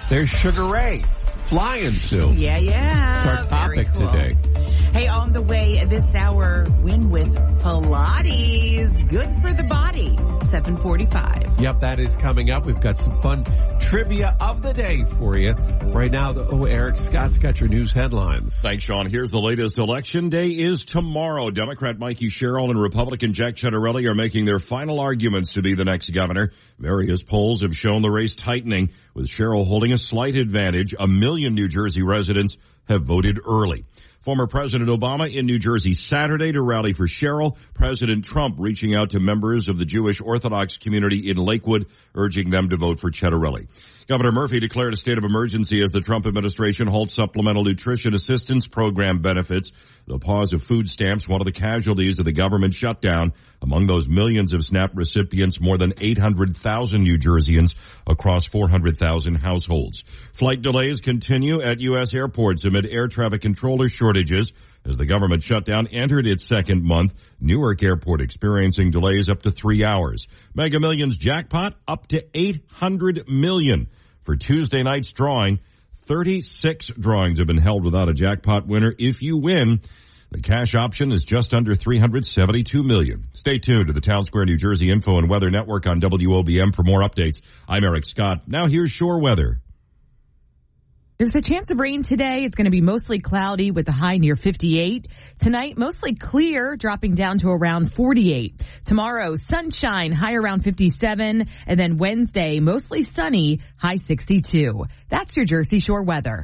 There's Sugar Ray flying soon. Yeah. It's our topic Very cool. today. Hey, on the way this hour, win with Pilates. Good for the body. 7:45. Yep, that is coming up. We've got some fun trivia of the day for you. Right now, Eric Scott's got your news headlines. Thanks, Sean. Here's the latest. Election day is tomorrow. Democrat Mikey Sherrill and Republican Jack Ciattarelli are making their final arguments to be the next governor. Various polls have shown the race tightening, with Sherrill holding a slight advantage. 1 million New Jersey residents have voted early. Former President Obama in New Jersey Saturday to rally for Sherrill. President Trump reaching out to members of the Jewish Orthodox community in Lakewood, urging them to vote for Ciattarelli. Governor Murphy declared a state of emergency as the Trump administration halts supplemental nutrition assistance program benefits. The pause of food stamps, one of the casualties of the government shutdown. Among those millions of SNAP recipients, more than 800,000 New Jerseyans across 400,000 households. Flight delays continue at U.S. airports amid air traffic controller shortages as the government shutdown entered its second month. Newark Airport experiencing delays up to 3 hours. Mega Millions jackpot up to $800 million. For Tuesday night's drawing, 36 drawings have been held without a jackpot winner. If you win, the cash option is just under $372 million. Stay tuned to the Town Square, New Jersey Info and Weather Network on WOBM for more updates. I'm Eric Scott. Now here's shore weather. There's a chance of rain today. It's going to be mostly cloudy with a high near 58. Tonight, mostly clear, dropping down to around 48. Tomorrow, sunshine, high around 57. And then Wednesday, mostly sunny, high 62. That's your Jersey Shore weather.